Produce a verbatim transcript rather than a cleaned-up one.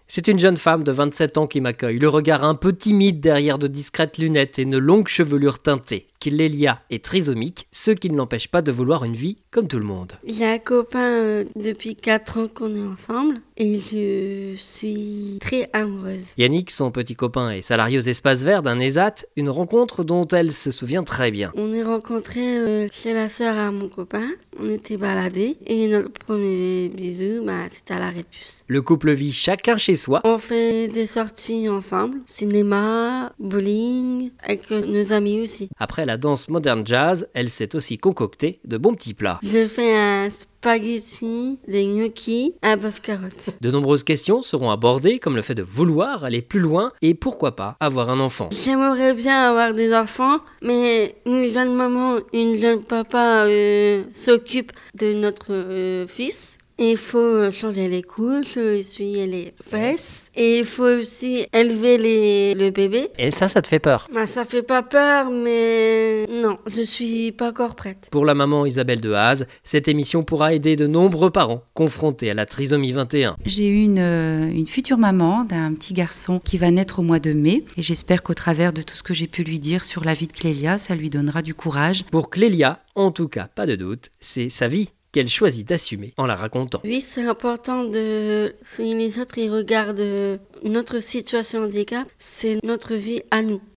C'est une jeune femme de vingt-sept ans qui m'accueille, le regard un peu timide derrière de discrètes lunettes et une longue chevelure teintée. Clélia est trisomique, ce qui ne l'empêche pas de vouloir une vie comme tout le monde. J'ai un copain euh, depuis quatre ans qu'on est ensemble et je suis très amoureuse. Yannick, son petit copain, est salarié aux espaces verts d'un E S A T, une rencontre dont elle se souvient très bien. On est rencontrés euh, chez la sœur à mon copain, on était baladés et notre premier bisou, bah, c'était à l'arrêt de bus. Le couple vit chacun chez soi. On fait des sorties ensemble, cinéma, bowling, avec euh, nos amis aussi. Après la danse moderne jazz, elle s'est aussi concoctée de bons petits plats. Je fais un spaghetti, des gnocchis, un bœuf carotte. De nombreuses questions seront abordées, comme le fait de vouloir aller plus loin et pourquoi pas avoir un enfant. J'aimerais bien avoir des enfants, mais une jeune maman, une jeune papa euh, s'occupe de notre euh, fils. Il faut changer les couches, essuyer les fesses. Et il faut aussi élever les, le bébé. Et ça, ça te fait peur? Bah, ça fait pas peur, mais non, je suis pas encore prête. Pour la maman Isabelle de Haas, cette émission pourra aider de nombreux parents confrontés à la trisomie vingt et un. J'ai eu une, une future maman d'un petit garçon qui va naître au mois de mai. Et j'espère qu'au travers de tout ce que j'ai pu lui dire sur la vie de Clélia, ça lui donnera du courage. Pour Clélia, en tout cas, pas de doute, c'est sa vie qu'elle choisit d'assumer en la racontant. Oui, c'est important de souligner les autres, ils regardent notre situation de handicap, c'est notre vie à nous.